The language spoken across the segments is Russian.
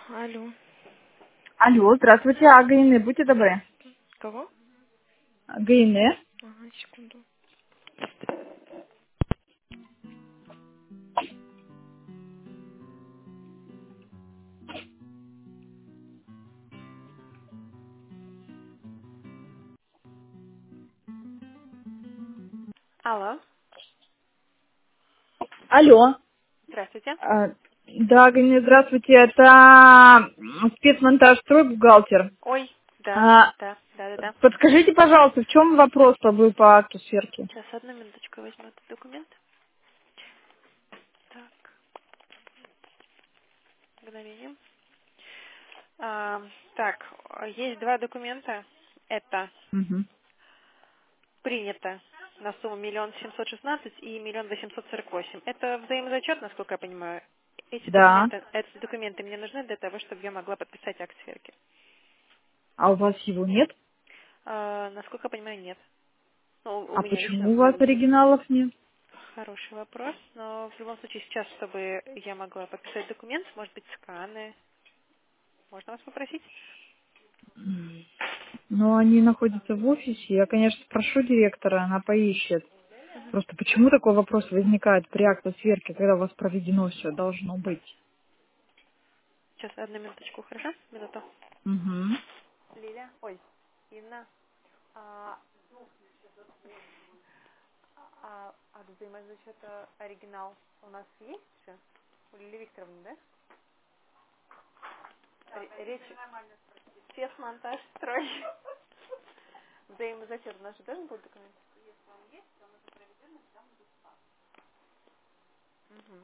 Алло. Алло, здравствуйте, Гайне, будьте добры. Кого? Гайне. Ага, секунду. Алло. Алло. Здравствуйте. Да, Гайне, здравствуйте, это спецмонтаж стройбухгалтер. Ой, да, А, да. Подскажите, пожалуйста, в чем вопрос был по акту сверки? Сейчас, одну минуточку, возьму этот документ. Так, мгновение. Так, есть два документа. Это Мгм. принято на сумму 1 716 000 и 1 848 000. Это взаимозачет, насколько я понимаю. Да. Эти документы мне нужны для того, чтобы я могла подписать акт сверки. А у вас его нет? Насколько я понимаю, нет. Ну, у А меня лично почему у вас оригиналов нет? хороший вопрос, но в любом случае сейчас, чтобы я могла подписать документ, может быть, сканы. Можно вас попросить? Ну, они находятся в офисе. Я, конечно, спрошу директора, она поищет. Просто почему такой вопрос возникает при акте сверки, когда у вас проведено все должно быть? Сейчас, одну минуточку, хорошо? Минуту. Угу. Лиля, ой, Инна, от взаимозачета оригинал у нас есть же? У Лили Викторовны, да? Речь, спецмонтаж, строй. Взаимозачет у нас же должен быть документ? Мгм.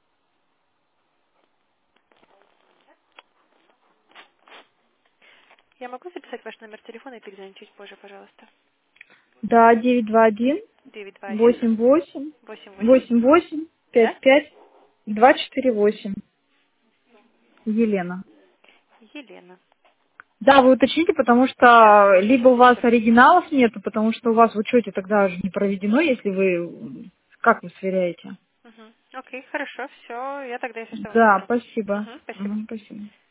Я могу записать ваш номер телефона и перезвонить чуть позже, пожалуйста? Да, 921 921 88 88, 88 да? 55 248. Елена. Елена. Да, вы уточните, потому Сейчас, что либо у секунду, вас секунду. оригиналов нету, потому что у вас в учете тогда же не проведено, если вы... Как вы сверяете? Окей, хорошо, все. Я тогда, если что, вам Да, наберу. спасибо. Спасибо. Мгм, спасибо.